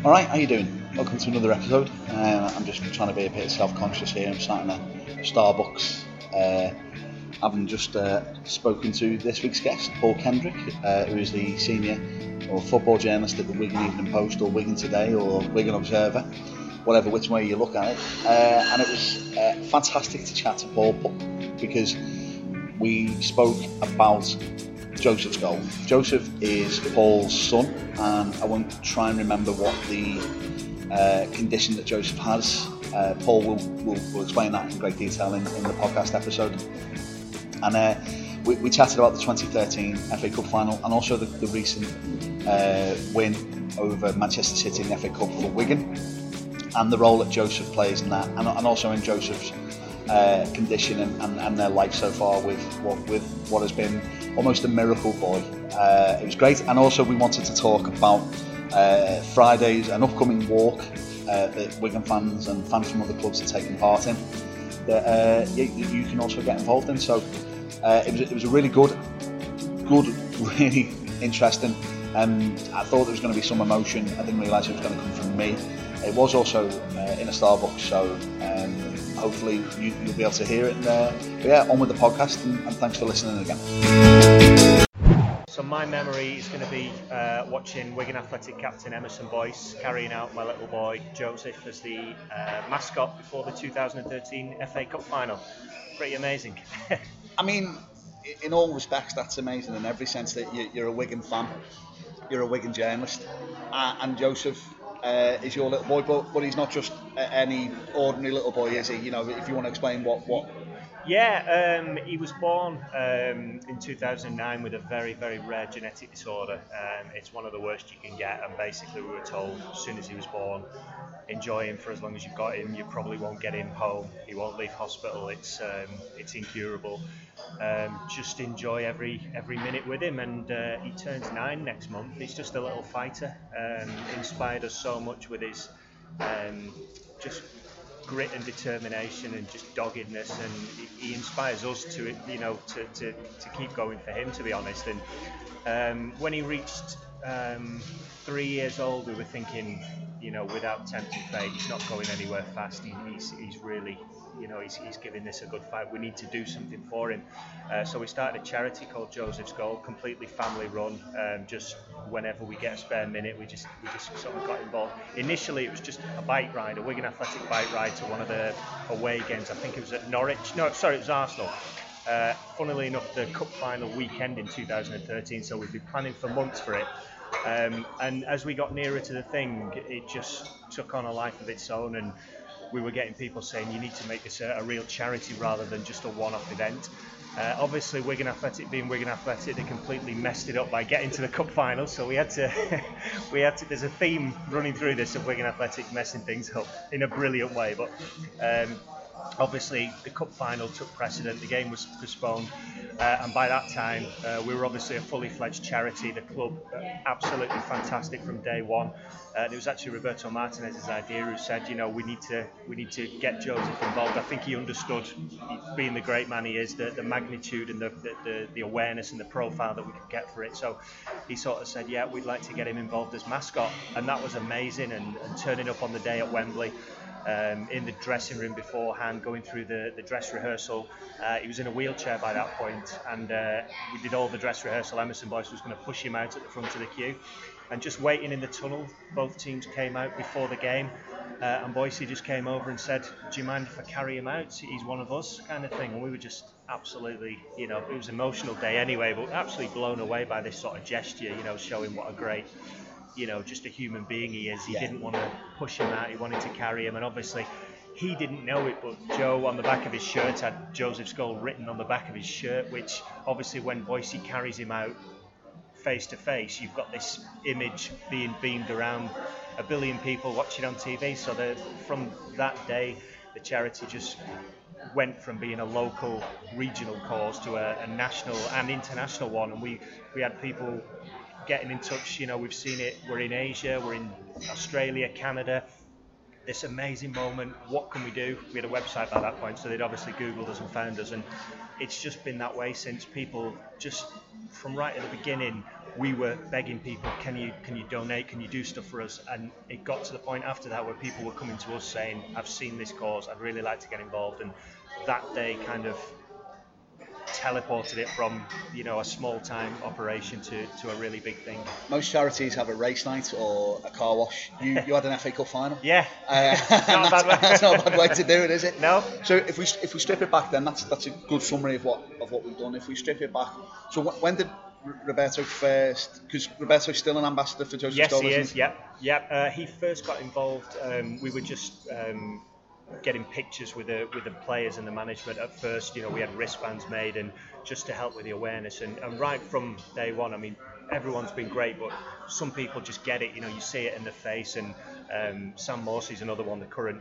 All right, how you doing? Welcome to another episode. I'm just trying to be a bit self-conscious here. I'm sat in a Starbucks, having just spoken to this week's guest, Paul Kendrick, who is the senior or football journalist at the Wigan Evening Post, or Wigan Today, or Wigan Observer, whatever which way you look at it. And it was fantastic to chat to Paul because we spoke about Joseph's goal. Joseph is Paul's son, and I won't try and remember what the condition that Joseph has. Paul will explain that in great detail in the podcast episode. And we chatted about the 2013 FA Cup final and also the recent win over Manchester City in the FA Cup for Wigan, and the role that Joseph plays in that, and also in Joseph's condition and their life so far with what has been almost a miracle boy. It was great, and also we wanted to talk about Friday's an upcoming walk that Wigan fans and fans from other clubs are taking part in that you can also get involved in. So it was a really good, really interesting, and I thought there was going to be some emotion. I didn't realise it was going to come from me. It was also in a Starbucks, so hopefully you'll be able to hear it. But yeah, on with the podcast, and thanks for listening again. So my memory is going to be watching Wigan Athletic captain Emerson Boyce carrying out my little boy Joseph as the mascot before the 2013 FA Cup final. Pretty amazing. I mean, in all respects, that's amazing in every sense that you're a Wigan fan, you're a Wigan journalist, and Joseph is your little boy, but he's not just any ordinary little boy, is he? You know, if you want to explain what. Yeah, he was born in 2009 with a very, very rare genetic disorder. It's one of the worst you can get, and basically we were told as soon as he was born, enjoy him for as long as you've got him. You probably won't get him home. He won't leave hospital. It's incurable. Just enjoy every minute with him, and he turns 9 next month. He's just a little fighter. Inspired us so much with his just grit and determination and just doggedness, and he inspires us to keep going for him, to be honest. And when he reached 3 years old, we were thinking, without tempting fate, he's not going anywhere fast. He's really, he's giving this a good fight. We need to do something for him. So we started a charity called Joseph's Goal, completely family run. Just whenever we get a spare minute, we just sort of got involved. Initially, it was just a bike ride, a Wigan Athletic bike ride to one of the away games. I think it was at Norwich. No, sorry, it was Arsenal. Funnily enough, the cup final weekend in 2013. So we've been planning for months for it. And as we got nearer to the thing, it just took on a life of its own, and we were getting people saying you need to make this a real charity rather than just a one-off event. Obviously, Wigan Athletic being Wigan Athletic, they completely messed it up by getting to the cup final. So we had to. There's a theme running through this of Wigan Athletic messing things up in a brilliant way. But obviously, the cup final took precedent. The game was postponed, and by that time, we were obviously a fully fledged charity. The club, absolutely fantastic from day one. And it was actually Roberto Martinez's idea, who said, we need to get Joseph involved. I think he understood, being the great man he is, the magnitude and the awareness and the profile that we could get for it. So he sort of said, yeah, we'd like to get him involved as mascot, and that was amazing. And turning up on the day at Wembley, in the dressing room beforehand, going through the dress rehearsal. He was in a wheelchair by that point, and we did all the dress rehearsal. Emerson Boyce was going to push him out at the front of the queue, and just waiting in the tunnel, both teams came out before the game, and Boycey just came over and said, do you mind if I carry him out? He's one of us, kind of thing. And we were just absolutely, it was an emotional day anyway, but absolutely blown away by this sort of gesture, showing what a great, just a human being he is. He didn't want to push him out, he wanted to carry him, and obviously he didn't know it, but Joe, on the back of his shirt, had Joseph's Goal written on the back of his shirt, which obviously when Boycey carries him out face to face, you've got this image being beamed around a billion people watching on TV. So from that day, the charity just went from being a local, regional cause to a national and international one, and we had people getting in touch. We've seen it. We're in Asia, we're in Australia, Canada, this amazing moment. What can we do? We had a website by that point, so they'd obviously Googled us and found us, and it's just been that way since. People just from right at the beginning, we were begging people, can you donate? Can you do stuff for us? And it got to the point after that where people were coming to us saying, I've seen this cause, I'd really like to get involved, and that day kind of teleported it from a small time operation to a really big thing. Most charities have a race night or a car wash. You had an FA Cup final. Yeah. That's not a bad way to do it, is it? No. So if we strip it back, then that's a good summary of what we've done. If we strip it back, so when did Roberto first? Because Roberto's still an ambassador for Joseph Stoll, Yes, he isn't is. he? Yep. He first got involved. We were just getting pictures with the players and the management at first. We had wristbands made, and just to help with the awareness. And right from day one, I mean, everyone's been great, but some people just get it. You see it in their face. And Sam Morsey's another one, the current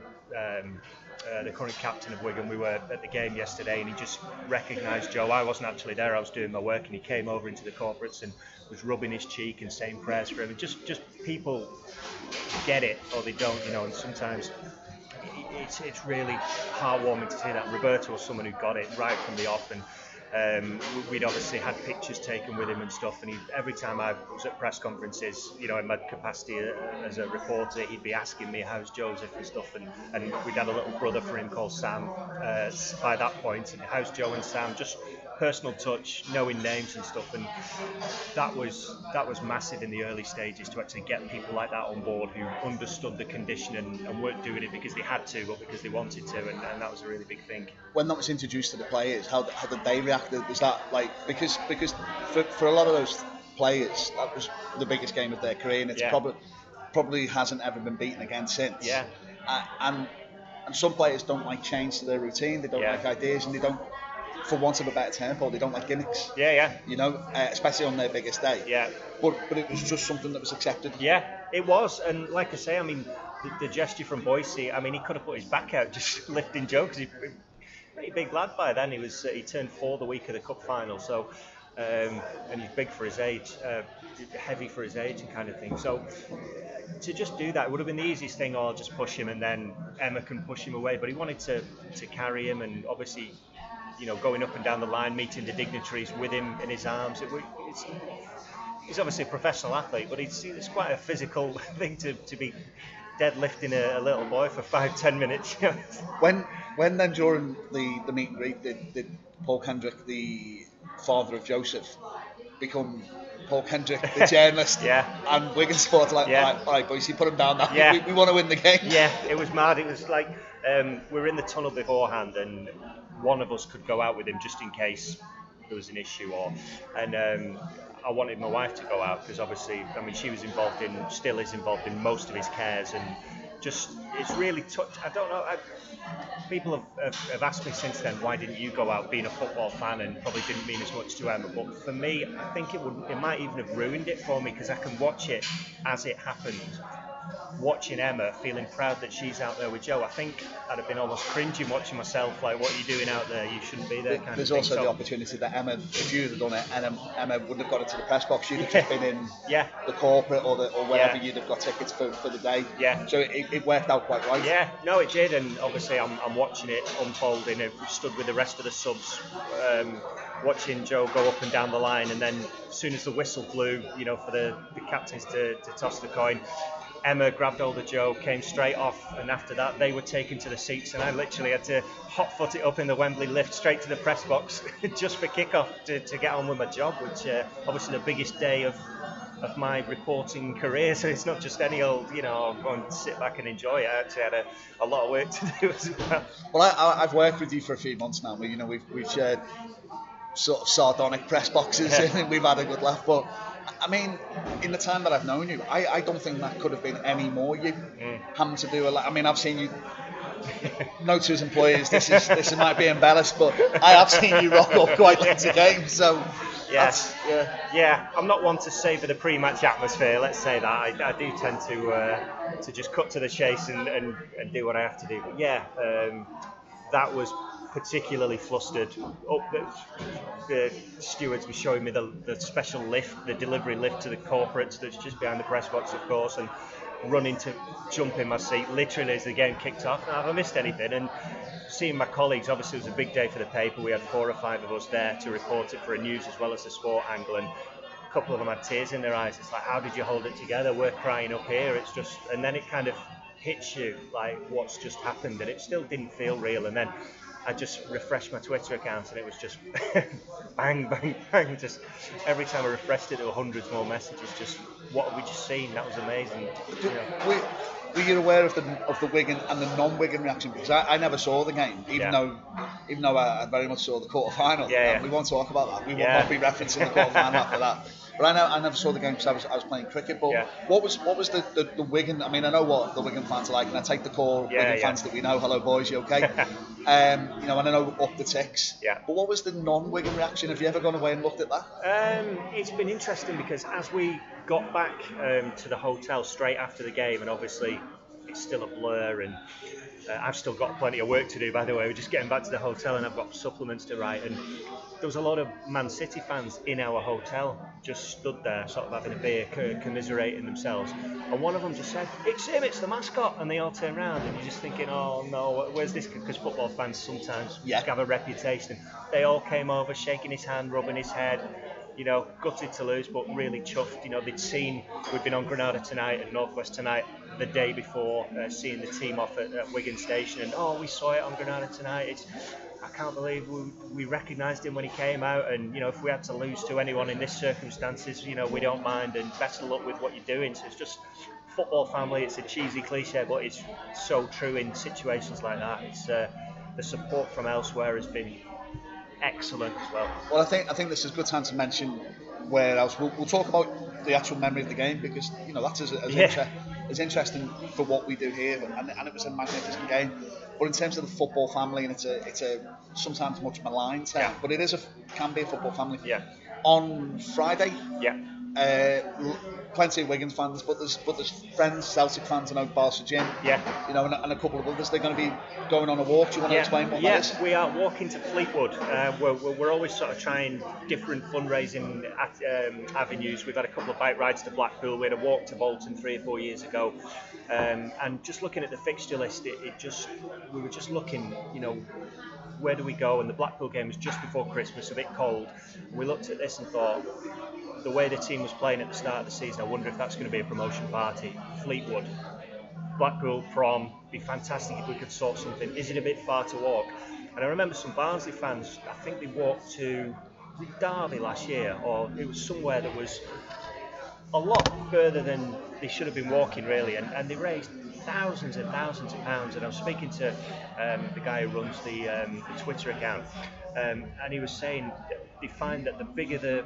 captain of Wigan. We were at the game yesterday, and he just recognised Joe. I wasn't actually there; I was doing my work, and he came over into the corporates and was rubbing his cheek and saying prayers for him. And just people get it, or they don't. And sometimes it's really heartwarming to see that. Roberto was someone who got it right from the off, and we'd obviously had pictures taken with him and stuff, and every time I was at press conferences, in my capacity as a reporter, he'd be asking me how's Joseph and stuff, and we'd had a little brother for him called Sam by that point, and how's Joe and Sam, just personal touch, knowing names and stuff, and that was massive in the early stages to actually get people like that on board who understood the condition and weren't doing it because they had to, but because they wanted to, and that was a really big thing. When that was introduced to the players, how did they react? Was that like because for a lot of those players, that was the biggest game of their career, and it's probably hasn't ever been beaten again since. Yeah. And some players don't like change to their routine. They don't like ideas, and they don't, for want of a better term, Paul, they don't like gimmicks. Yeah. Especially on their biggest day. Yeah. But it was just something that was accepted. Yeah, it was, and like I say, I mean, the gesture from Boise, I mean, he could have put his back out just lifting Joe, because he's a pretty big lad by then. He turned 4 the week of the cup final, so and he's big for his age, heavy for his age and kind of thing. So to just do that, it would have been the easiest thing. I'll just push him, and then Emma can push him away. But he wanted to carry him, and obviously, going up and down the line, meeting the dignitaries with him in his arms. He's obviously a professional athlete, but it's quite a physical thing to be deadlifting a little boy for 5-10 minutes. When then during the meet and greet did Paul Kendrick, the father of Joseph, become Paul Kendrick, the journalist, and Wigan Sport all right, boys, you put him down now. Yeah. We want to win the game. Yeah, it was mad. It was like we were in the tunnel beforehand, and one of us could go out with him just in case there was an issue, and I wanted my wife to go out because obviously, I mean, she was still is involved in most of his cares, and just it's really touched. I don't know. People have asked me since then, why didn't you go out, being a football fan, and probably didn't mean as much to Emma. But for me, I think it might even have ruined it for me, because I can watch it as it happened. Watching Emma, feeling proud that she's out there with Joe. I think I'd have been almost cringing watching myself, like, what are you doing out there? You shouldn't be there. There's also the opportunity that Emma, if you'd have done it, and Emma wouldn't have got into the press box, she'd have just been in the corporate or wherever you'd have got tickets for the day. Yeah. So it worked out quite right. Yeah, no, it did, and obviously I'm watching it unfolding. I stood with the rest of the subs, watching Joe go up and down the line, and then as soon as the whistle blew, for the captains to toss the coin, Emma grabbed hold of Joe, came straight off, and after that they were taken to the seats, and I literally had to hot foot it up in the Wembley lift straight to the press box just for kickoff to get on with my job, which obviously the biggest day of my reporting career, so it's not just any old, I'll go and sit back and enjoy it. I actually had a lot of work to do as well. Well, I've worked with you for a few months now. We've shared sort of sardonic press boxes, and we've had a good laugh, but I mean, in the time that I've known you, I don't think that could have been any more you having to do a lot. I mean, I've seen you note to his employees, this might be embellished, but I have seen you rock up quite late to games, so yeah, I'm not one to savour the pre-match atmosphere, let's say that. I do tend to just cut to the chase and do what I have to do. But that was particularly flustered. The stewards were showing me the special lift, the delivery lift to the corporates that's just behind the press box, of course, and running to jump in my seat literally as the game kicked off. Now, have I missed anything? And seeing my colleagues, obviously it was a big day for the paper. We had 4 or 5 of us there to report it for a news as well as the sport angle, and a couple of them had tears in their eyes. It's like, how did you hold it together? We're crying up here. It's just, and then it kind of hits you like what's just happened, and it still didn't feel real. And then I just refreshed my Twitter account and it was just bang, bang, bang. Just every time I refreshed it, there were hundreds more messages. Just what have we just seen? That was amazing. You know. Were you aware of the Wigan and the non-Wigan reaction? Because I never saw the game, even though I very much saw the quarter-final. Yeah. We won't talk about that. We will not be referencing the quarter-final after that. But I never saw the game because I was playing cricket. But what was the Wigan? I mean, I know what the Wigan fans are like, and I take the call. Wigan fans that we know. Hello, boys. You okay? You know, and I know up the ticks. Yeah. But what was the non-Wigan reaction? Have you ever gone away and looked at that? It's been interesting because as we got back to the hotel straight after the game, and obviously it's still a blur, and I've still got plenty of work to do, by the way. We're just getting back to the hotel and I've got supplements to write, and there was a lot of Man City fans in our hotel just stood there sort of having a beer, commiserating themselves, and one of them just said, "It's him, it's the mascot," and they all turned around, and you're just thinking, oh no, where's this? Because football fans sometimes have a reputation. They all came over shaking his hand, rubbing his head, you know, gutted to lose, but really chuffed. You know, they'd seen, we'd been on Granada tonight and Northwest tonight the day before, seeing the team off at Wigan Station, and we saw it on Granada tonight. I can't believe we recognised him when he came out, and you know, if we had to lose to anyone in this circumstances, you know, we don't mind, and best of luck with what you're doing. So it's just football family. It's a cheesy cliche, but it's so true in situations like that. It's the support from elsewhere has been excellent as well. Well, I think this is a good time to mention where else we'll talk about the actual memory of the game, because you know that's as interesting for what we do here, and it was a magnificent game. But in terms of the football family, and it's a sometimes much maligned term, but it can be a football family. Yeah. On Friday. Yeah. Plenty of Wigan fans, but there's friends, Celtic fans, I know Barca Jim, you know, and a couple of others. They're going to be going on a walk. Do you want to explain what that is? We are walking to Fleetwood. We're always sort of trying different fundraising avenues. We've had a couple of bike rides to Blackpool. We had a walk to Bolton 3 or 4 years ago, and just looking at the fixture list, we were just looking, you know, where do we go? And the Blackpool game was just before Christmas, a bit cold. We looked at this and thought, the way the team was playing at the start of the season, I wonder if that's going to be a promotion party. Fleetwood, Blackpool prom, be fantastic if we could sort something. Is it a bit far to walk? And I remember some Barnsley fans, I think they walked to Derby last year, or it was somewhere that was a lot further than they should have been walking, really, and they raised thousands and thousands of pounds. And I was speaking to the guy who runs the Twitter account, and he was saying they find that the bigger the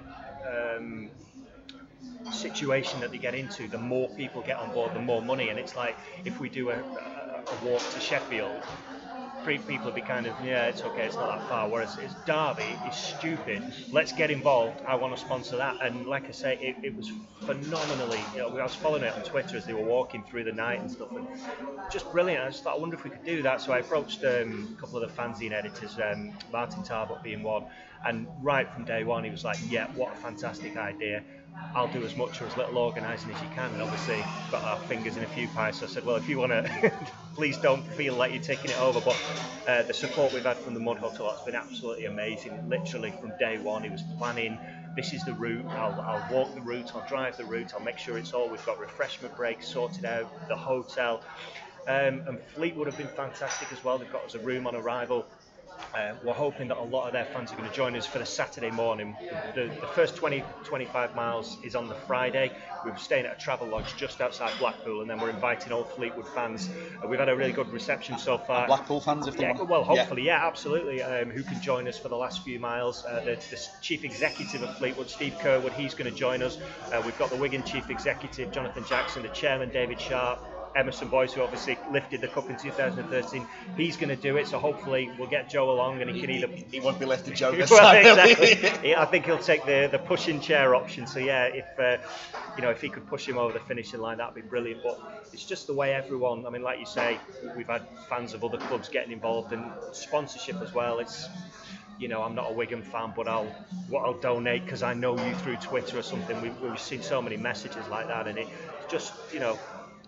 situation that they get into, the more people get on board, the more money. And it's like, if we do a walk to Sheffield, people would be kind of, it's okay, it's not that far, whereas it's Derby, it's stupid, let's get involved, I want to sponsor that. And like I say, it was phenomenally, you know, I was following it on Twitter as they were walking through the night and stuff, and just brilliant. I just thought, I wonder if we could do that. So I approached a couple of the fanzine editors, Martin Tarbuck being one, and right from day one he was like, what a fantastic idea, I'll do as much or as little organising as you can. And obviously got our fingers in a few pies, so I said, well, if you want to please don't feel like you're taking it over. But the support we've had from the Mud Hut has been absolutely amazing. Literally from day one he was planning, this is the route, I'll walk the route, I'll drive the route, I'll make sure it's all, we've got refreshment breaks sorted out, the hotel, and Fleetwood have been fantastic as well. They've got us a room on arrival. We're hoping that a lot of their fans are going to join us for the Saturday morning. The first 20-25 miles is on the Friday. We're staying at a travel lodge just outside Blackpool, and then we're inviting all Fleetwood fans. We've had a really good reception so far. Blackpool fans, if they want. Well, hopefully, absolutely. Who can join us for the last few miles? The chief executive of Fleetwood, Steve Kerwood, he's going to join us. We've got the Wigan chief executive, Jonathan Jackson, the chairman, David Sharp, Emerson Boyce, who obviously lifted the cup in 2013, he's going to do it. So hopefully we'll get Joe along, and he can either... He won't be lifted Joe this well, time. Exactly. I think he'll take the pushing chair option. So if he could push him over the finishing line, that'd be brilliant. But it's just the way everyone, I mean, like you say, we've had fans of other clubs getting involved, and sponsorship as well. It's, you know, I'm not a Wigan fan, but I'll donate because I know you through Twitter or something. We've seen so many messages like that, and it just, you know,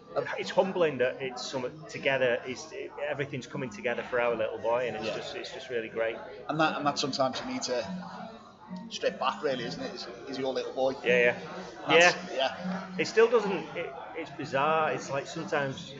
It's humbling that it's something together. Everything's coming together for our little boy, and it's just really great. And that sometimes you need to strip back, really, isn't it? Is your little boy? Yeah. It still doesn't. It's bizarre. It's like sometimes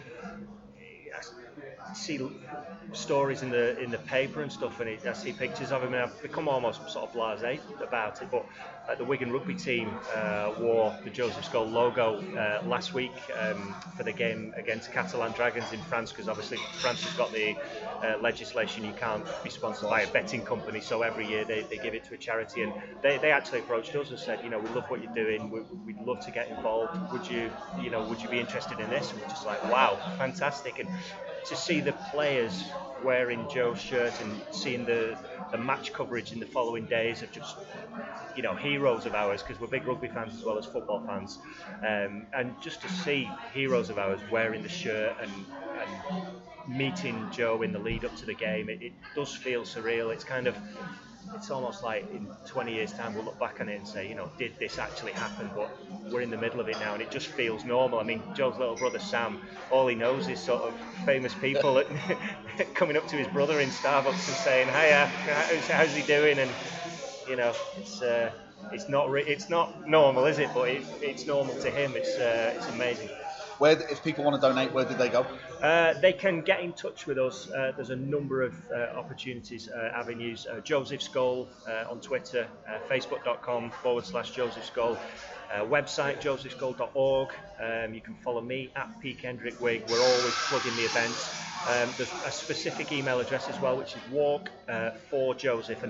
I see stories in the paper and stuff, and I see pictures of him, and I've become almost sort of blasé about it. But the Wigan rugby team wore the Joseph Scholl logo last week for the game against Catalan Dragons in France, because obviously France has got the legislation you can't be sponsored by a betting company, so every year they give it to a charity, and they actually approached us and said, we love what you're doing, we'd love to get involved, would you be interested in this? And we're just like, wow, fantastic. And to see the players wearing Joe's shirt and seeing the match coverage in the following days of just heroes of ours, because we're big rugby fans as well as football fans, and just to see heroes of ours wearing the shirt and meeting Joe in the lead up to the game, it does feel surreal. It's almost like in 20 years' time we'll look back on it and say, did this actually happen? But we're in the middle of it now, and it just feels normal. I mean, Joe's little brother Sam, all he knows is sort of famous people coming up to his brother in Starbucks and saying, "Hiya, how's he doing?" And it's not normal, is it? But it's normal to him. It's amazing. If people want to donate, where did they go? They can get in touch with us. There's a number of opportunities, avenues. Joseph Scholl on Twitter, facebook.com/Joseph Scholl, website josephscholl.org. You can follow me at P. Kendrick Wig. We're always plugging the events. There's a specific email address as well, which is walk4joseph,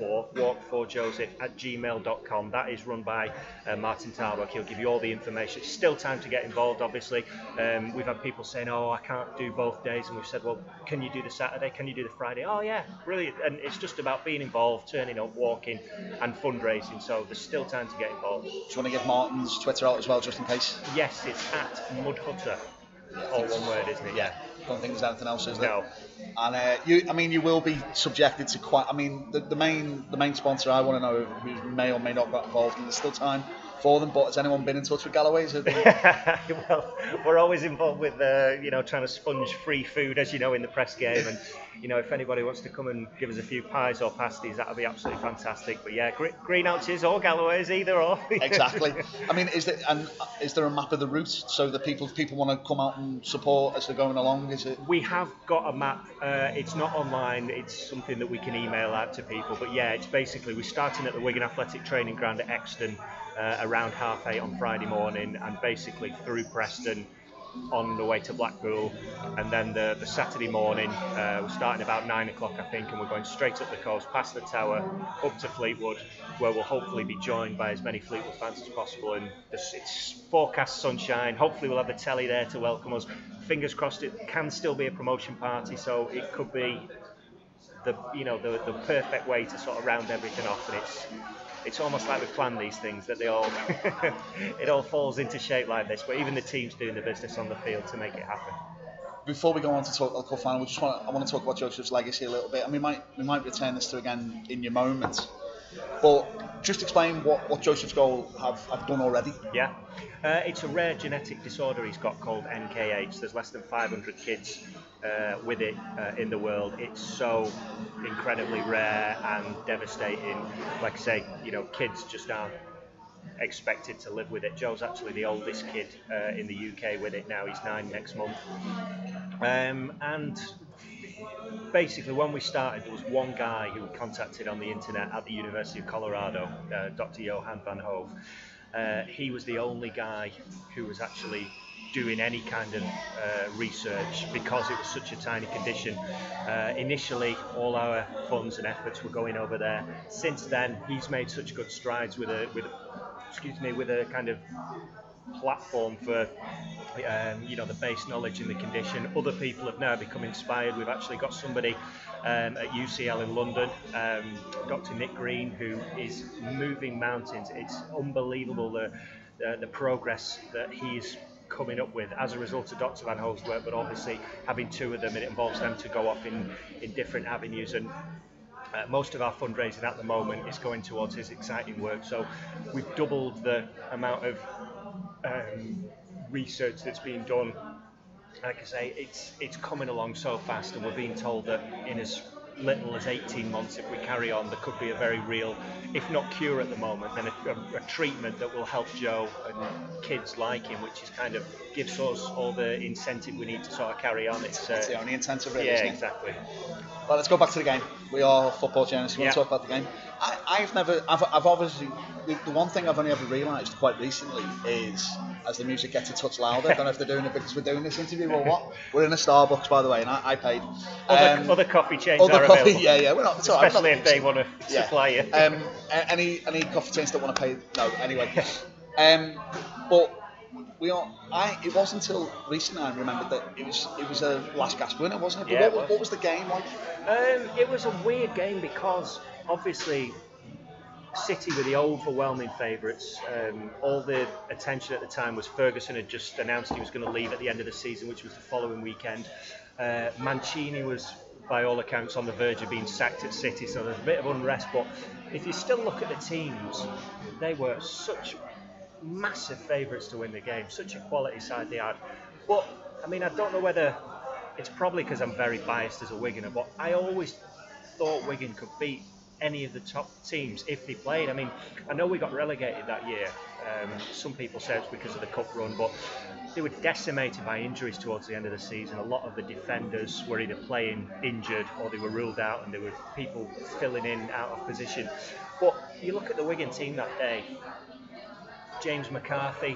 walk4joseph@gmail.com. That is run by Martin Tarbuck. He'll give you all the information. It's still time to get involved, obviously. We've had people saying, I can't do both days, and we've said, well, can you do the Saturday? Can you do the Friday? Oh yeah, brilliant. And it's just about being involved, turning up, walking, and fundraising. So there's still time to get involved. Do you want to give Martin's Twitter out as well, just in case? Yes, it's at Mudhutter. All one word, isn't it? Yeah. Don't think there's anything else, is there? No. And you will be subjected to quite. I mean, the main sponsor, I want to know who may or may not got involved, and there's still time for them. But has anyone been in touch with Galloway's? Well, we're always involved with trying to sponge free food, as you know, in the press game, and if anybody wants to come and give us a few pies or pasties, that would be absolutely fantastic. But yeah, Green Ouches or Galloway's, either or. Exactly. I mean, is there a map of the route so that people want to come out and support as they're going along? Is it? We have got a map. It's not online. It's something that we can email out to people. But yeah, it's basically we're starting at the Wigan Athletic Training Ground at Exton around 8:30 on Friday morning, and basically through Preston on the way to Blackpool, and then the Saturday morning we're starting about 9 o'clock, I think, and we're going straight up the coast, past the Tower, up to Fleetwood, where we'll hopefully be joined by as many Fleetwood fans as possible. And it's forecast sunshine. Hopefully we'll have the telly there to welcome us. Fingers crossed, it can still be a promotion party, so it could be the perfect way to sort of round everything off. And it's almost like we plan these things, that they all it all falls into shape like this. But even the team's doing the business on the field to make it happen. Before we go on to talk about the cup final, I want to talk about Joseph's legacy a little bit. I mean, we might return this to again in your moment, but just explain what Joseph Scholl have done already. Yeah, it's a rare genetic disorder he's got called NKH. There's less than 500 kids with it in the world. It's so incredibly rare and devastating. Like I say, kids just aren't expected to live with it. Joe's actually the oldest kid in the UK with it now. He's 9 next month. And basically, when we started, there was one guy who we contacted on the internet at the University of Colorado, Dr. Johan van Hove. He was the only guy who was actually doing any kind of research, because it was such a tiny condition. Initially, all our funds and efforts were going over there. Since then, he's made such good strides with a kind of platform for the base knowledge in the condition. Other people have now become inspired. We've actually got somebody at UCL in London, Dr. Nick Green, who is moving mountains. It's unbelievable the progress that he's coming up with as a result of Dr. Van Hove's work, but obviously having two of them, it involves them to go off in different avenues, and most of our fundraising at the moment is going towards his exciting work. So we've doubled the amount of research that's being done. Like I say, it's coming along so fast, and we're being told that in as little as 18 months, if we carry on, there could be a very real, if not cure at the moment, then a treatment that will help Joe and kids like him, which is kind of gives us all the incentive we need to sort of carry on. It's the only incentive, really. Yeah, isn't it? exactly. Well, let's go back to the game. We are football journalists. We want to talk about the game. I've obviously, the one thing I've only ever realised quite recently is, as the music gets a touch louder, I don't know if they're doing it because we're doing this interview or what. We're in a Starbucks, by the way, and I paid. Other coffee chains are available. Yeah, we're not. Especially if they want to supply you. Any coffee chains that want to pay? No, anyway. But it wasn't until recently I remembered that it was a last gasp winner, wasn't it? Yeah, what was the game like? It was a weird game because obviously City were the overwhelming favourites. All the attention at the time was Ferguson had just announced he was going to leave at the end of the season, which was the following weekend. Mancini was, by all accounts, on the verge of being sacked at City, so there's a bit of unrest. But if you still look at the teams, they were such massive favourites to win the game, such a quality side they had. But I mean, I don't know whether it's probably because I'm very biased as a Wiganer, but I always thought Wigan could beat any of the top teams if they played. I mean, I know we got relegated that year. Some people say it's because of the cup run, but they were decimated by injuries towards the end of the season. A lot of the defenders were either playing injured or they were ruled out, and there were people filling in out of position. But you look at the Wigan team that day, James McCarthy,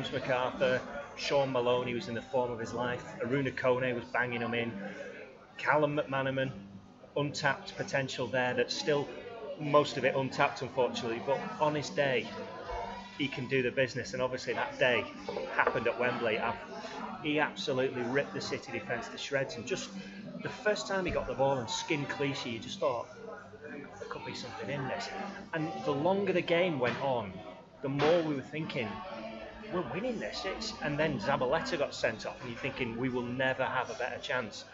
Sean Maloney was in the form of his life, Aruna Kone was banging them in, Callum McManaman, untapped potential there, that's still most of it untapped unfortunately, but on his day he can do the business, and obviously that day happened at Wembley. He absolutely ripped the City defence to shreds, and just the first time he got the ball and skinned Clichy, you just thought there could be something in this. And the longer the game went on, the more we were thinking, we're winning this. And then Zabaleta got sent off, and you're thinking, we will never have a better chance.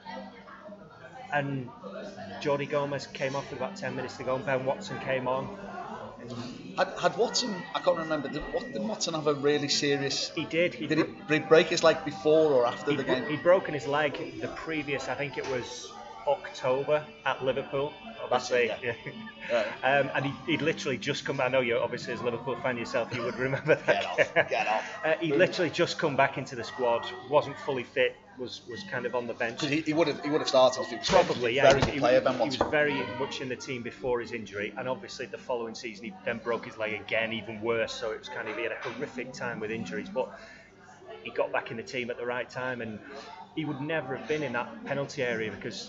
And Jordi Gomez came off with about 10 minutes to go, and Ben Watson came on. Had Watson, I can't remember, did Watson have a really serious... He did. Did he break his leg before or after the game? He'd broken his leg the previous, I think it was October at Liverpool. Obviously, yeah. And he'd literally just come. I know you're obviously as a Liverpool fan yourself, you would remember that. Get off. He literally just come back into the squad, wasn't fully fit, was kind of on the bench. He would have started if he was probably, yeah. Very good player, Ben Watson. He was very much in the team before his injury, and obviously the following season he then broke his leg again, even worse. So it was kind of, he had a horrific time with injuries, but he got back in the team at the right time, and he would never have been in that penalty area because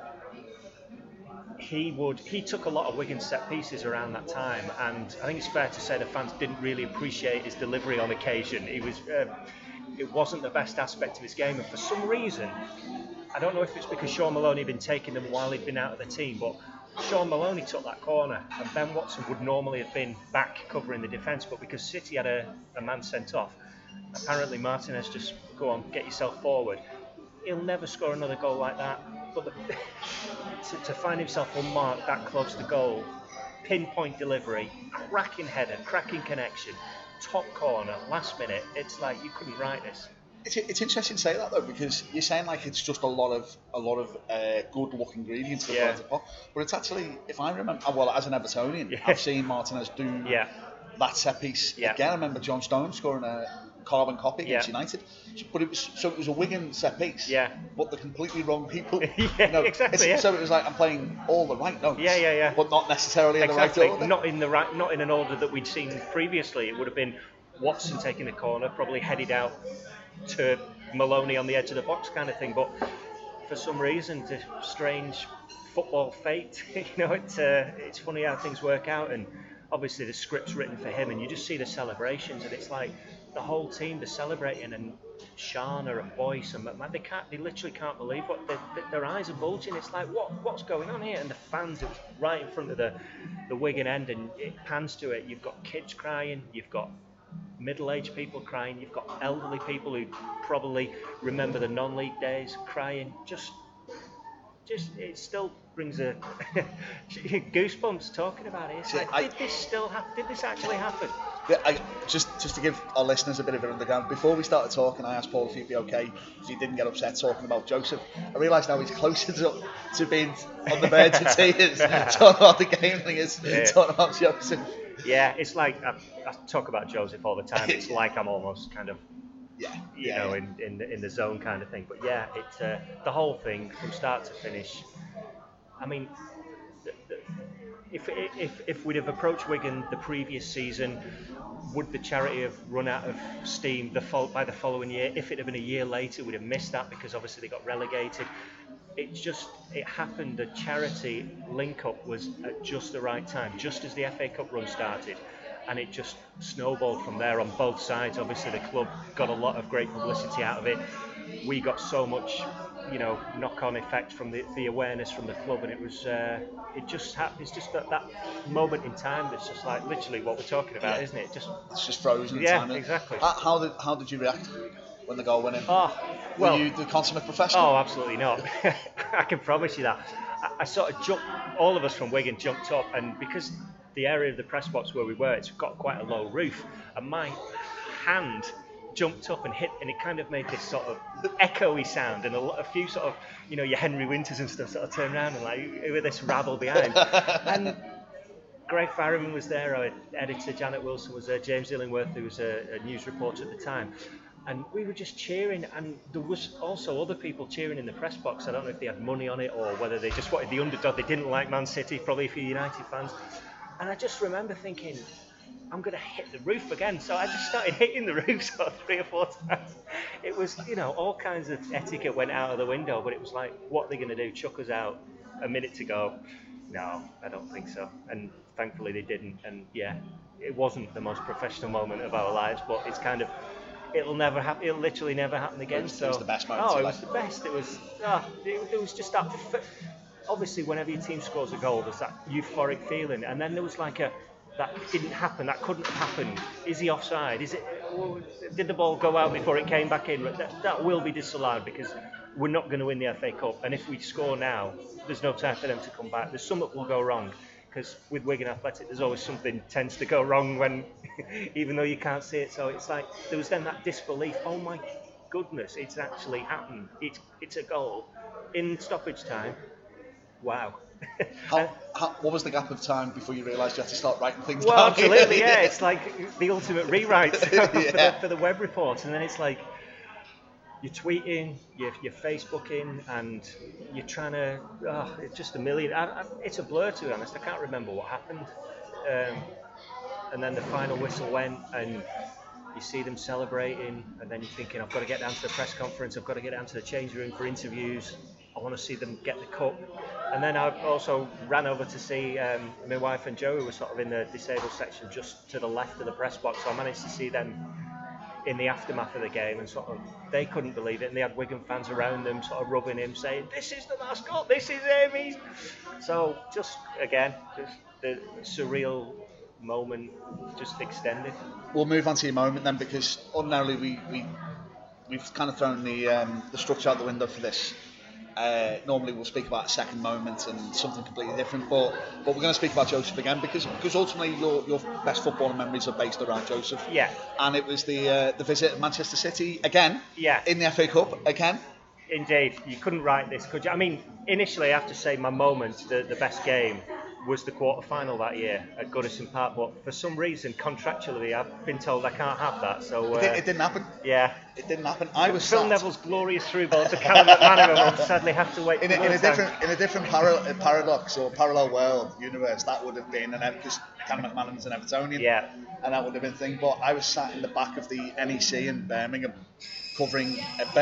he took a lot of Wigan set pieces around that time, and I think it's fair to say the fans didn't really appreciate his delivery on occasion. It wasn't the best aspect of his game, and for some reason, I don't know if it's because Sean Maloney had been taking them while he'd been out of the team, but Sean Maloney took that corner, and Ben Watson would normally have been back covering the defence, but because City had a man sent off, apparently Martinez just, go on, get yourself forward. He'll never score another goal like that. But to find himself unmarked that close to goal, pinpoint delivery, cracking header, cracking connection, top corner, last minute, it's like you couldn't write this. It's interesting to say that though, because you're saying like it's just a lot of good luck ingredients to put into the pot, but it's actually, if I remember, well, as an Evertonian, I've seen Martinez do that set piece again. I remember John Stones scoring a carbon copy against United, but it was a Wigan set piece, but the completely wrong people. Exactly. So it was like I'm playing all the right notes, but not necessarily in the right order. Not in an order that we'd seen previously. It would have been Watson taking the corner, probably headed out to Maloney on the edge of the box kind of thing, but for some reason, the strange football fate, it's funny how things work out, and obviously the script's written for him, and you just see the celebrations, and it's like the whole team, they're celebrating, and Shana and Boyce and McMahon, they literally can't believe what their eyes are bulging. It's like, what's going on here? And the fans, it was right in front of the Wigan end, and it pans to it. You've got kids crying, you've got middle-aged people crying, you've got elderly people who probably remember the non-league days crying. Just it still brings a goosebumps talking about it. It's like, did this actually happen? Yeah, just to give our listeners a bit of an underground, before we started talking, I asked Paul if he'd be okay, if he didn't get upset talking about Joseph. I realise now he's closer to being on the verge of tears talking about the game than he is talking about Joseph. Yeah, it's like I talk about Joseph all the time. It's like I'm almost kind of, in the zone kind of thing. But yeah, it's the whole thing from start to finish. I mean, if we'd have approached Wigan the previous season, would the charity have run out of steam by the following year? If it had been a year later, we'd have missed that because obviously they got relegated. It happened. The charity link-up was at just the right time, just as the FA Cup run started, and it just snowballed from there on both sides. Obviously, the club got a lot of great publicity out of it. We got so much, knock-on effect from the awareness from the club, and it was it's just that moment in time that's just like literally what we're talking about, isn't it? It's just frozen in time. Yeah, exactly. How did you react when the goal went in? Were you the consummate professional? Oh, absolutely not. I can promise you that. I sort of jumped. All of us from Wigan jumped up, and because the area of the press box where we were, it's got quite a low roof, and my hand jumped up and hit, and it kind of made this sort of echoey sound, and a few sort of, your Henry Winters and stuff sort of turned around and like with this rabble behind. And Greg Farriman was there, our editor Janet Wilson was there, James Illingworth, who was a news reporter at the time, and we were just cheering, and there was also other people cheering in the press box. I don't know if they had money on it or whether they just wanted the underdog. They didn't like Man City, probably for United fans. And I just remember thinking, I'm going to hit the roof again. So I just started hitting the roof sort of 3 or 4 times. It was, all kinds of etiquette went out of the window, but it was like, what are they going to do? Chuck us out a minute to go? No, I don't think so. And thankfully they didn't. And yeah, it wasn't the most professional moment of our lives, but it's kind of, it'll literally never happen again. It was the best moment. Oh, it was the best. It was just that. Obviously, whenever your team scores a goal, there's that euphoric feeling, and then there was like that didn't happen, that couldn't have happened. Is he offside? Did the ball go out before it came back in? That will be disallowed because we're not going to win the FA Cup, and if we score now, there's no time for them to come back. There's something will go wrong, because with Wigan Athletic, there's always something tends to go wrong when, even though you can't see it. So it's like there was then that disbelief. Oh my goodness, it's actually happened. It's a goal in stoppage time. Wow. What was the gap of time before you realised you had to start writing things down? Well, absolutely, yeah. It's like the ultimate rewrite for the web report, and then it's like you're tweeting, you're Facebooking, and you're trying to. It's just a million. It's a blur, to be honest. I can't remember what happened. And then the final whistle went, and you see them celebrating, and then you're thinking, I've got to get down to the press conference. I've got to get down to the change room for interviews. I want to see them get the cup. And then I also ran over to see my wife and Joe, who were sort of in the disabled section just to the left of the press box. So I managed to see them in the aftermath of the game, and sort of they couldn't believe it. And they had Wigan fans around them, sort of rubbing him, saying, "This is the mascot. This is him." So just the surreal moment just extended. We'll move on to your moment then, because ordinarily we've kind of thrown the structure out the window for this. Normally we'll speak about a second moment and something completely different, but we're going to speak about Joseph again because ultimately your best footballing memories are based around Joseph. Yeah. And it was the visit of Manchester City again. Yeah. In the FA Cup again. Indeed, you couldn't write this, could you? I mean, initially I have to say my moment, the best game, was the quarter-final that year at Goodison Park, but for some reason, contractually, I've been told I can't have that. So it didn't happen. Yeah, it didn't happen. Phil Neville's glorious through ball to Callum McManaman will sadly have to wait. In a different paradox or parallel world universe, that would have been because Callum McManaman's an Evertonian. Yeah, and that would have been the thing. But I was sat in the back of the NEC in Birmingham, covering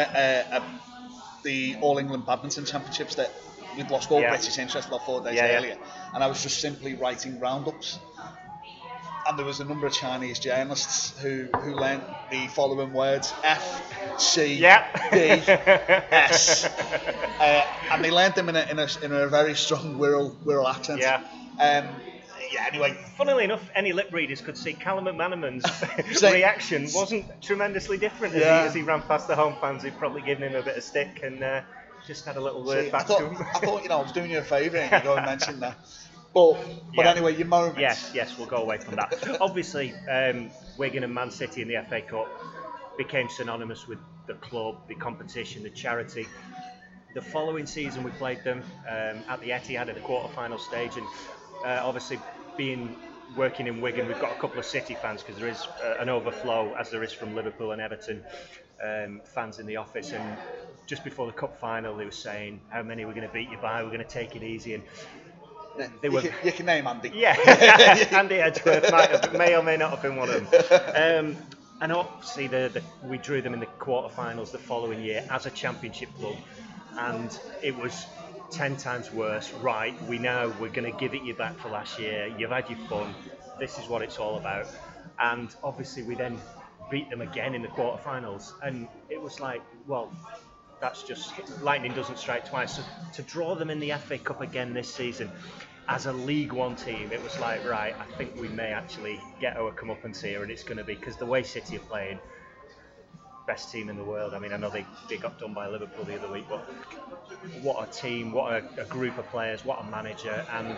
the All England Badminton Championships that we'd lost all British interest about 4 days earlier, and I was just simply writing roundups. And there was a number of Chinese journalists who learnt the following words: F, C, D, S, and they learnt them in a very strong Wirral accent. Yeah. Anyway. Funnily enough, any lip readers could see Callum McManaman's reaction wasn't tremendously different as he ran past the home fans who'd probably given him a bit of stick and just had a little word back to him. I thought I was doing you a favour and you go and mention that. But Yeah. anyway, your moments. Yes, we'll go away from that. Obviously, Wigan and Man City in the FA Cup became synonymous with the club, the competition, the charity. The following season, we played them at the Etihad at the quarter-final stage, and obviously, working in Wigan, we've got a couple of City fans because there is an overflow, as there is from Liverpool and Everton fans in the office. And just before the cup final, they were saying how many we're going to beat you by, we're going to take it easy, and they were. You can name Andy. Yeah, Andy Edgeworth may or may not have been one of them. And obviously, we drew them in the quarterfinals the following year as a championship club, and it was 10 times worse. Right, we're going to give it you back for last year. You've had your fun. This is what it's all about. And obviously, we then beat them again in the quarterfinals, and it was like, well, that's just lightning doesn't strike twice. So to draw them in the FA Cup again this season as a League One team, it was like, right, I think we may actually get our comeuppance here, and it's going to be because the way City are playing, best team in the world. I mean, I know they got done by Liverpool the other week, but what a team, what a group of players, what a manager, and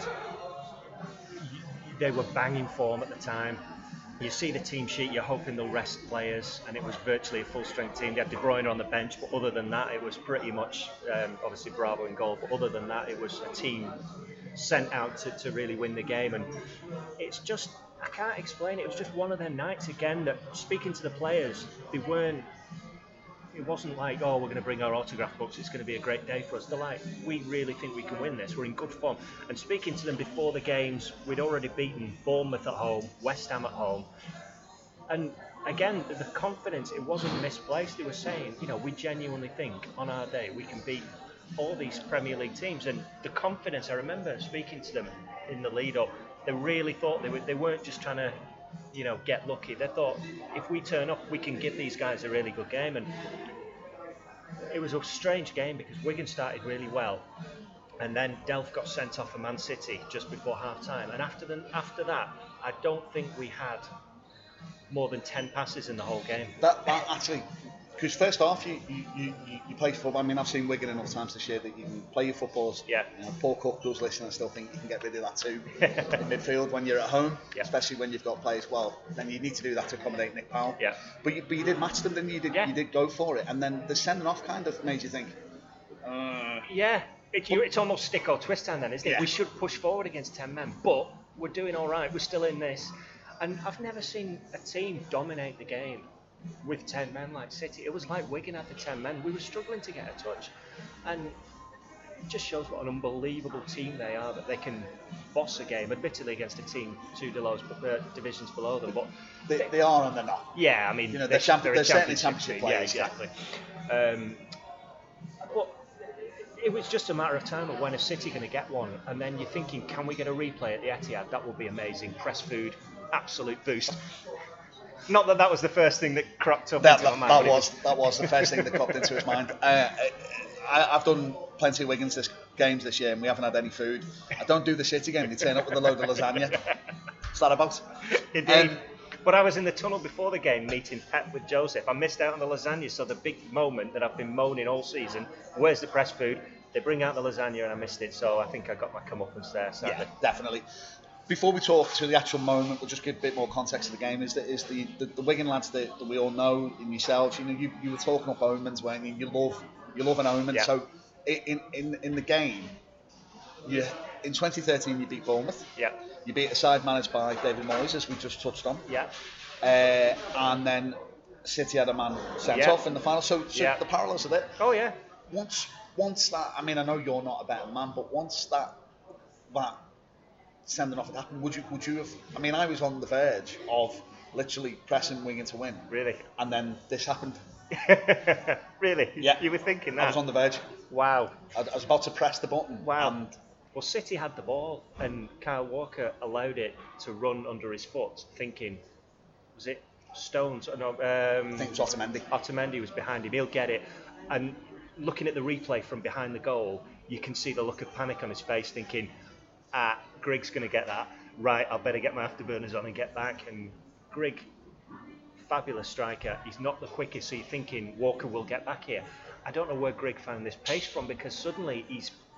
they were banging form at the time. You see the team sheet, you're hoping they'll rest players, and it was virtually a full-strength team. They had De Bruyne on the bench, but other than that, it was pretty much, obviously Bravo in goal, but other than that, it was a team sent out to really win the game. And it's just, I can't explain it. It was just one of their nights again that, speaking to the players, it wasn't like, oh, we're going to bring our autograph books, it's going to be a great day for us. They're like, we really think we can win this, we're in good form. And speaking to them before the games, we'd already beaten Bournemouth at home, West Ham at home. And again, the confidence, it wasn't misplaced. They were saying, we genuinely think on our day we can beat all these Premier League teams. And the confidence, I remember speaking to them in the lead up, they really thought they weren't just trying to get lucky. They thought, if we turn up, we can give these guys a really good game. And it was a strange game because Wigan started really well, and then Delph got sent off for Man City just before half-time. And after that, I don't think we had more than 10 passes in the whole game. That actually, because first half you play football. I mean, I've seen Wigan enough times this year that you can play your footballs. Yeah. Paul Cook does listen. I still think you can get rid of that too in midfield when you're at home, especially when you've got players. Well, then you need to do that to accommodate Nick Powell. Yeah. But you did match them, didn't you? You did go for it, and then the sending off kind of made you think. Yeah. It's almost stick or twist hand then, isn't it? Yeah. We should push forward against 10 men, but we're doing all right. We're still in this, and I've never seen a team dominate the game with 10 men like City. It was like Wigan had the 10 men. We were struggling to get a touch, and it just shows what an unbelievable team they are, that they can boss a game, admittedly against a team 2 divisions below them, but they are and they're not. Yeah, I mean, they're certainly championship players. Yeah, exactly. But it was just a matter of time of when a City going to get one, and then you're thinking, can we get a replay at the Etihad? That would be amazing. Press food, absolute boost. Not that was the first thing that cropped up into my mind. That was the first thing that cropped into his mind. I've done plenty of Wigan's games this year, and we haven't had any food. I don't do the City game. They turn up with a load of lasagna. What's that about? Indeed. But I was in the tunnel before the game meeting Pep with Joseph. I missed out on the lasagna, so the big moment that I've been moaning all season, where's the press food? They bring out the lasagna and I missed it, so I think I got my comeuppance there, sadly. Yeah, definitely. Before we talk to the actual moment, we'll just give a bit more context to the game. Is the Wigan lads that we all know in yourselves? You were talking up omens, weren't you? You love an omen. Yeah. So in the game, in 2013 you beat Bournemouth. Yeah. You beat a side managed by David Moyes, as we just touched on. Yeah. And then City had a man sent off in the final. So the parallels are there. Oh yeah. Once that, I mean, I know you're not a better man, but once that sending off had happened, would you have? I mean, I was on the verge of literally pressing Wigan to win. Really? And then this happened. Really? Yeah. You were thinking that? I was on the verge. Wow. I was about to press the button. Wow. And well, City had the ball, and Kyle Walker allowed it to run under his foot, thinking, was it Stones? No, I think it was Otamendi. Otamendi was behind him. He'll get it. And looking at the replay from behind the goal, you can see the look of panic on his face, thinking, Grig's going to get that. Right, I better get my afterburners on and get back. And Grig, fabulous striker. He's not the quickest, so you're thinking Walker will get back here. I don't know where Grig found this pace from, because suddenly he's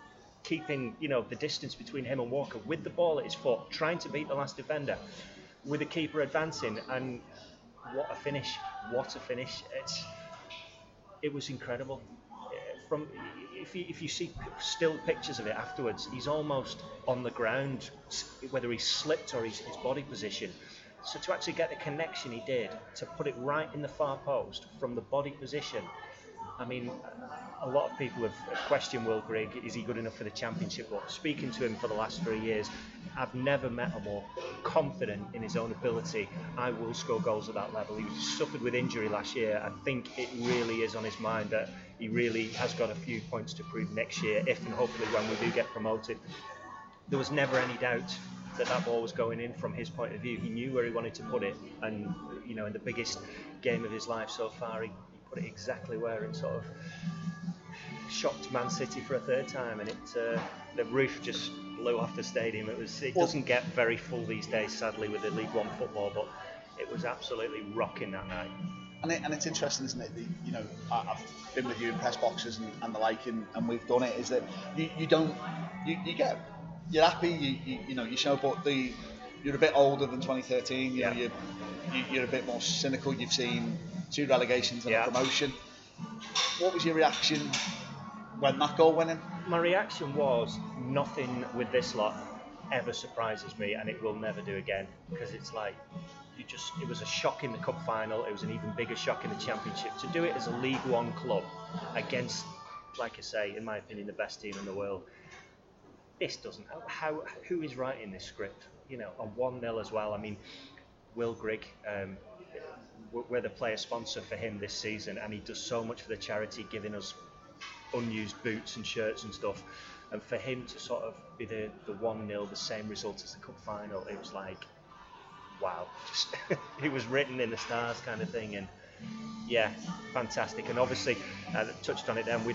keeping, the distance between him and Walker with the ball at his foot, trying to beat the last defender, with the keeper advancing, and what a finish! What a finish! It was incredible. If you see still pictures of it afterwards, he's almost on the ground, whether he slipped or his body position. So to actually get the connection he did, to put it right in the far post from the body position, I mean, a lot of people have questioned Will Grigg, is he good enough for the Championship? But speaking to him for the last 3 years, I've never met a more confident in his own ability. I will score goals at that level. He suffered with injury last year. I think it really is on his mind that he really has got a few points to prove next year, if and hopefully when we do get promoted. There was never any doubt that ball was going in from his point of view. He knew where he wanted to put it, and in the biggest game of his life so far, he put it exactly where it sort of shocked Man City for a third time, and the roof just blew off the stadium. It doesn't get very full these days, sadly, with the League One football, but it was absolutely rocking that night. And it's interesting, isn't it? I've been with you in press boxes and the like, and we've done it. Is that you're happy, you show, but you're a bit older than 2013. You're a bit more cynical. You've seen 2 relegations and a promotion. What was your reaction when that goal went in? My reaction was, nothing with this lot ever surprises me, and it will never do again, because it's like, it was a shock in the cup final. It was an even bigger shock in the Championship. To do it as a League One club against, like I say, in my opinion, the best team in the world. This doesn't. Who is writing this script? A 1-0 as well. I mean, Will Grigg, we're the player sponsor for him this season, and he does so much for the charity, giving us unused boots and shirts and stuff. And for him to sort of be the 1-0, the same result as the cup final, it was like, wow. It was written in the stars kind of thing. And yeah, fantastic. And obviously, touched on it then,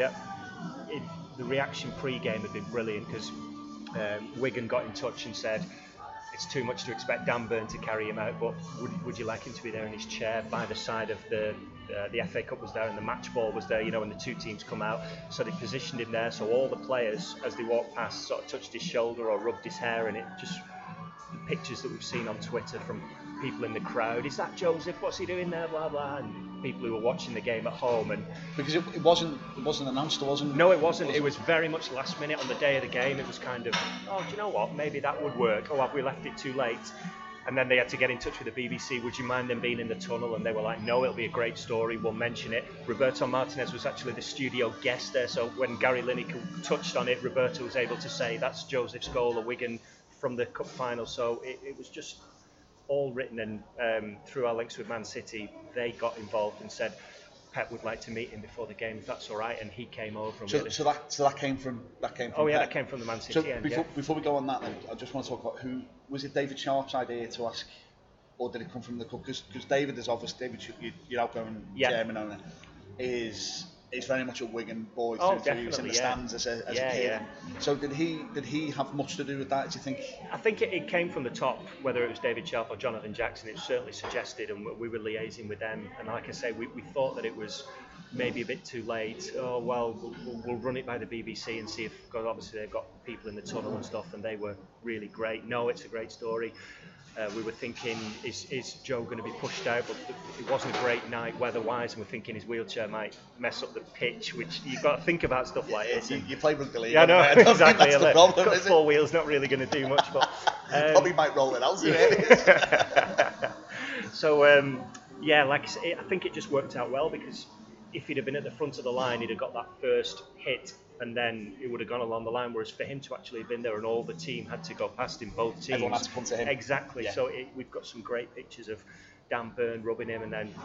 the reaction pre-game had been brilliant, because Wigan got in touch and said it's too much to expect Dan Burn to carry him out, but would you like him to be there in his chair by the side of the FA Cup was there and the match ball was there, when the 2 teams come out. So they positioned him there, so all the players, as they walked past, sort of touched his shoulder or rubbed his hair, and it just, the pictures that we've seen on Twitter from people in the crowd, is that Joseph, what's he doing there, blah blah, and people who were watching the game at home. And because it wasn't announced, wasn't it? No, it wasn't. It was very much last minute on the day of the game. It was kind of, oh, do you know what, maybe that would work. Oh, have we left it too late? And then they had to get in touch with the BBC. Would you mind them being in the tunnel? And they were like, no, it'll be a great story, we'll mention it. Roberto Martinez was actually the studio guest there, so when Gary Lineker touched on it, Roberto was able to say, that's Joseph's goal, a Wigan from the cup final. So it was just all written, and through our links with Man City, they got involved and said Pep would like to meet him before the game, if that's all right, and he came over. And so that came from Oh yeah, Pep. that came from the Man City So end. Before we go on that, then, I just want to talk about who was it. David Sharp's idea to ask, or did it come from the club? Because David is obviously your outgoing chairman owner, is very much a Wigan boy. He was in the stands as a kid. Yeah. So did he have much to do with that? Do you think? I think it came from the top, whether it was David Sharp or Jonathan Jackson. It was certainly suggested, and we were liaising with them. And like I say, we thought that it was maybe a bit too late. Oh well, we'll run it by the BBC and see if, because obviously they've got people in the tunnel and stuff, and they were really great. No, it's a great story. We were thinking, is Joe going to be pushed out? But it wasn't a great night weather-wise, and we're thinking his wheelchair might mess up the pitch, which you've got to think about stuff like this. You play rugby league. Yeah, no, exactly. That's the problem, got 4 wheels, not really going to do much. But probably might roll it out. So, like I say, I think it just worked out well, because if he'd have been at the front of the line, he'd have got that first hit, and then it would have gone along the line, whereas for him to actually have been there and all the team had to go past him, both teams. Everyone had to come to him. Exactly. Yeah. So we've got some great pictures of Dan Burn rubbing him, and then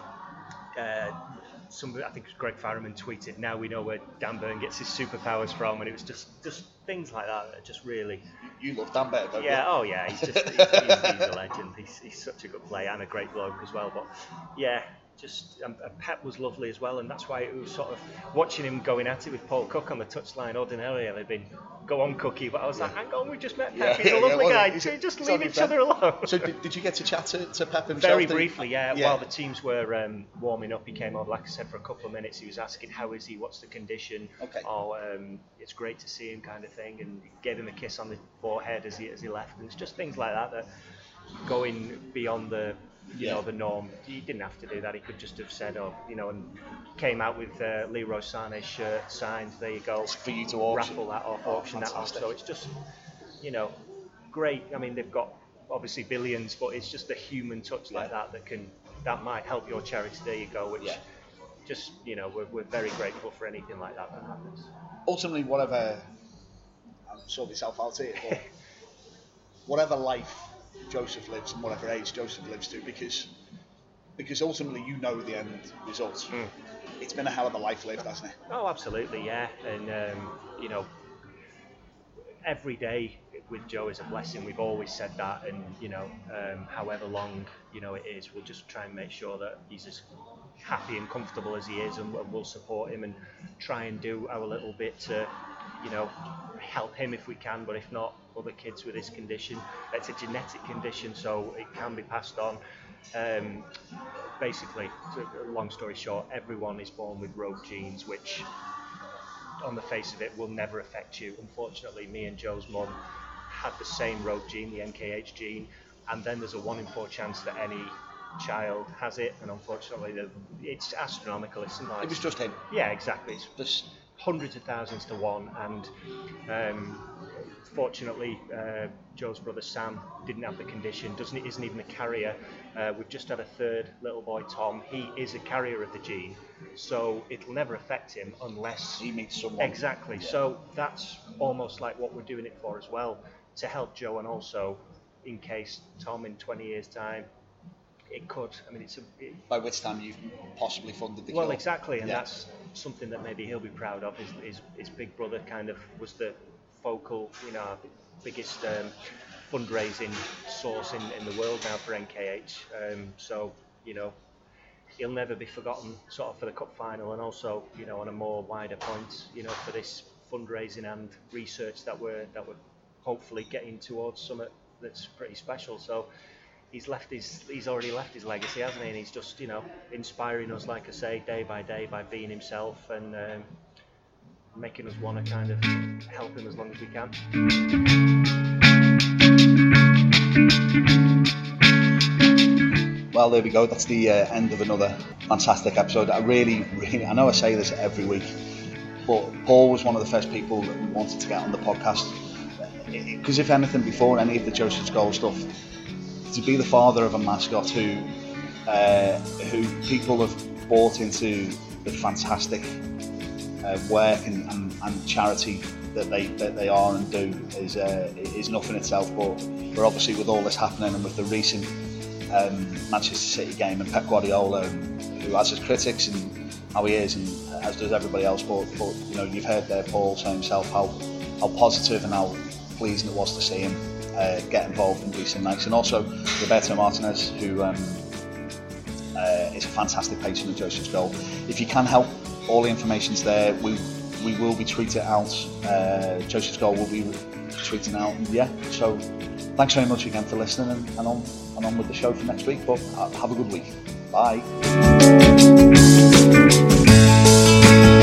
I think it was Greg Farriman tweeted, now we know where Dan Burn gets his superpowers from, and it was just things like that just really... You love Dan Burn, don't you? Yeah, oh yeah, he's a legend. He's such a good player and a great bloke as well. But yeah, and Pep was lovely as well, and that's why it was sort of watching him going at it with Paul Cook on the touchline. Ordinarily, they'd been go on Cookie, but I was like, hang on, we just met Pep. He's a lovely guy. Just leave each other alone. So did you get to chat to Pep himself? Very briefly, yeah. While the teams were warming up, he came over. Like I said, for a couple of minutes, he was asking, how is he? What's the condition? Okay. Oh, it's great to see him, kind of thing, and gave him a kiss on the forehead as he left. And it's just things like that going beyond the the norm. He didn't have to do that. He could just have said, and came out with Leroy Sané's shirt signed. There you go. It's for you to auction. Raffle that off, auction that off. So it's just, great. I mean, they've got obviously billions, but it's just a human touch like that might help your charity. There you go. Which just, we're very grateful for anything like that happens. Ultimately, whatever, I'll sort myself out here, but whatever life Joseph lives and whatever age Joseph lives to, because ultimately the end result. It's been a hell of a life lived, hasn't it? Oh, absolutely, yeah. And every day with Joe is a blessing. We've always said that, and however long it is, we'll just try and make sure that he's as happy and comfortable as he is, and we'll support him and try and do our little bit to help him if we can, but if not, other kids with this condition. It's a genetic condition, so it can be passed on. Basically, long story short, everyone is born with rogue genes, which on the face of it will never affect you. Unfortunately, me and Joe's mum had the same rogue gene, the NKH gene, and then there's a 1 in 4 chance that any child has it, and unfortunately it's astronomical. It's something like, it was just him. Yeah, exactly. It's just hundreds of thousands to one, and fortunately Joe's brother Sam didn't have the condition, isn't even a carrier. We've just had a third little boy, Tom. He is a carrier of the gene, so it'll never affect him unless he meets someone. Exactly. Yeah. So that's almost like what we're doing it for as well, to help Joe, and also in case Tom in 20 years time, it could. I mean, by which time you've possibly funded the cure. Well, exactly, and that's something that maybe he'll be proud of. His big brother kind of was the focal, biggest fundraising source in the world now for NKH. So he'll never be forgotten, sort of for the cup final, and also on a more wider point, for this fundraising and research that we're hopefully getting towards something that's pretty special. So he's already left his legacy, hasn't he? And he's just inspiring us, like I say, day by day by being himself, and making us want to kind of help him as long as we can. Well, there we go. That's the end of another fantastic episode. I really, I know I say this every week, but Paul was one of the first people that we wanted to get on the podcast, because if anything, before any of the Joseph's Goal stuff, to be the father of a mascot who people have bought into the fantastic work and charity that they are and do is enough in itself. But we're obviously, with all this happening and with the recent Manchester City game, and Pep Guardiola, who has his critics and how he is, and as does everybody else, but you've heard there Paul say himself how positive and how pleasing it was to see him get involved in recent nights, and also Roberto Martinez, who is a fantastic patron of Joseph's Goal. If you can help, all the information's there. We will be tweeting out. Joseph's Goal will be tweeting out. So thanks very much again for listening, and on with the show for next week. But have a good week. Bye.